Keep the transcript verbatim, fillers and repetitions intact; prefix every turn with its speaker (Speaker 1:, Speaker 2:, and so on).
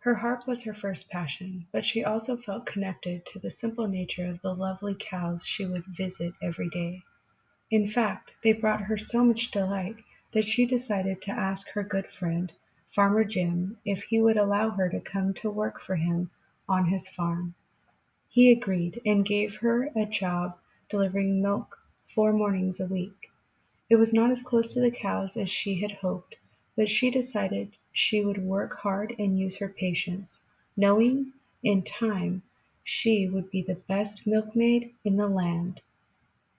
Speaker 1: Her harp was her first passion, but she also felt connected to the simple nature of the lovely cows she would visit every day. In fact, they brought her so much delight that she decided to ask her good friend, Farmer Jim, if he would allow her to come to work for him on his farm. He agreed and gave her a job delivering milk four mornings a week. It was not as close to the cows as she had hoped, but she decided she would work hard and use her patience, knowing in time she would be the best milkmaid in the land.